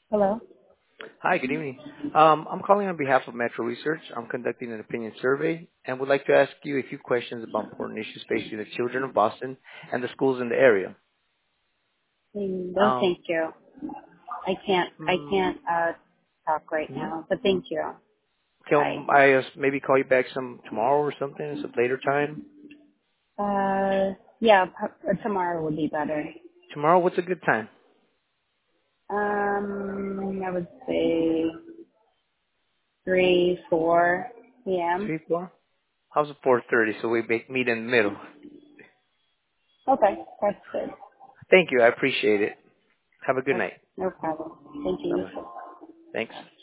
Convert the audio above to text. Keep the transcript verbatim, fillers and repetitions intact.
Hello. Hi, good evening. Um, I'm calling on behalf of Metro Research. I'm conducting an opinion survey and would like to ask you a few questions about important issues facing the children of Boston and the schools in the area. Mm, No, Um, thank you. I can't. I mm, can't uh, talk right mhm. now. But thank you. Bye. Can I uh, maybe call you back some tomorrow or something, some later time? Uh, yeah. p- uh, Tomorrow would be better. Tomorrow, what's a good time? Um, I would say three, four p.m. Three, four? How's it four thirty so we make, meet in the middle? Okay, that's good. Thank you. I appreciate it. Have a good That's night. no problem. Thank you. Bye-bye. Thanks.